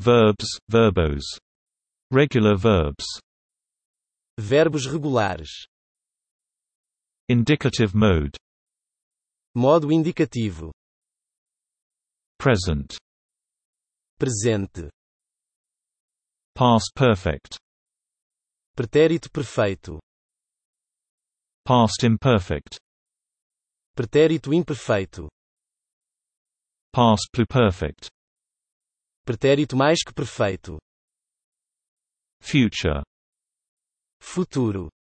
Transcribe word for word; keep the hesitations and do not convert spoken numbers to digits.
Verbs, verbose. Regular verbs. Verbos regulares. Indicative mode. Modo indicativo. Present. Presente. Past perfect. Pretérito perfeito. Past imperfect. Pretérito imperfeito. Past pluperfect. Pretérito mais que perfeito. Future. Futuro.